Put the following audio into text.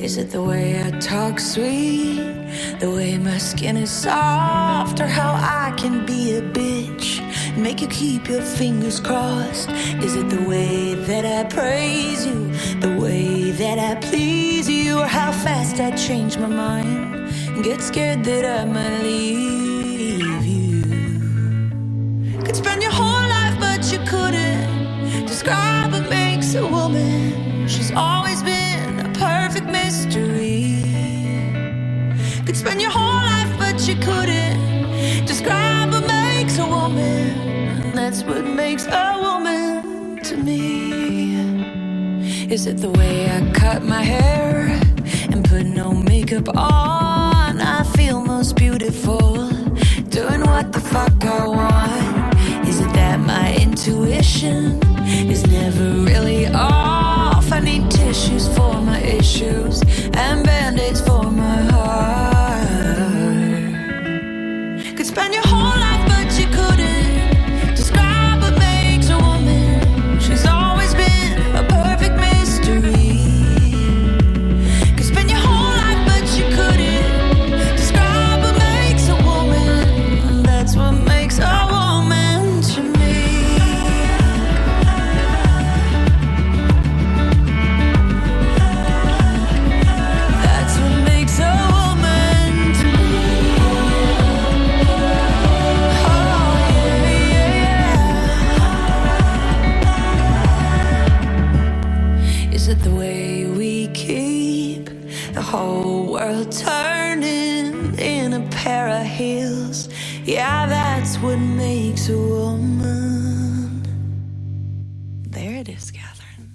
Is it the way I talk sweet, the way my skin is soft, or how I can be a bitch and make you keep your fingers crossed? Is it the way that I praise you, the way that I please you, or how fast I change my mind and get scared that I might leave you? Could spend your whole life but you couldn't describe what makes a woman. She's always been a perfect mystery. Could spend your whole life but you couldn't describe what makes a woman. And that's what makes a woman to me. Is it the way I cut my hair and put no makeup on? I feel most beautiful doing what the fuck I want. Is it that my intuition is never really off? I need tissues for my issues and band-aids for my heart. Could spend your whole life but you couldn't describe what makes a woman. She's always been a perfect mystery. Could spend your whole life but you couldn't describe what makes a woman. That's what makes a woman to me. That's what makes a woman to me. Oh yeah, yeah. Is it the way we keep the whole world turning in a pair of heels? Yeah, that's what makes a woman. There it is, Catherine.